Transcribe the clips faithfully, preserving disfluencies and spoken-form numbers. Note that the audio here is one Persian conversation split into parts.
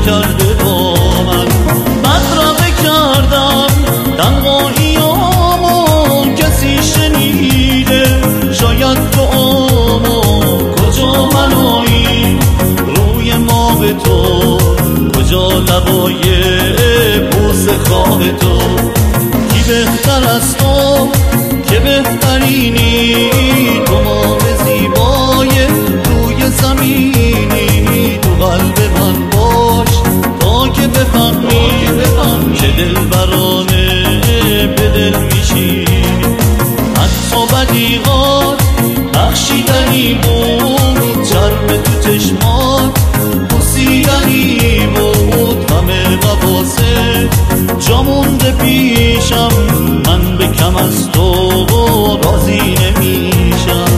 کرده با من. مطرقه کردم دماییامو کسی شنیده، شاید دعامو کجا منایی، روی ماه تو کجا لبای بوسه خواه تو. کی بهتر از تو که بهترینی، تو ماه زیبای روی زمینی، تو قلب من باش تا که بفهمی که دل برانه به دل میشینی. حتی بدیغات بخشیدنی بود، چرم تو چشمات بوسیدنی بود، همه مباسه جا مونده پیشم، من به کم از تو راضی نمیشم.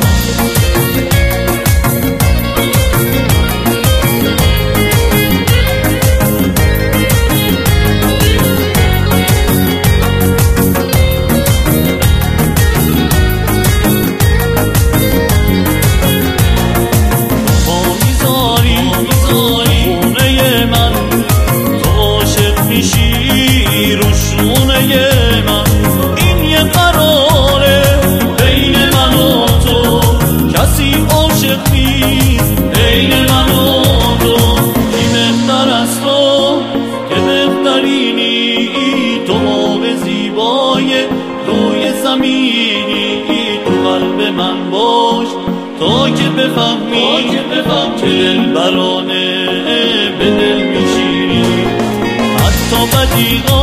تو قلب من باش تا که بفهمی که دل برانه به دل میشینی. حتی بدیغا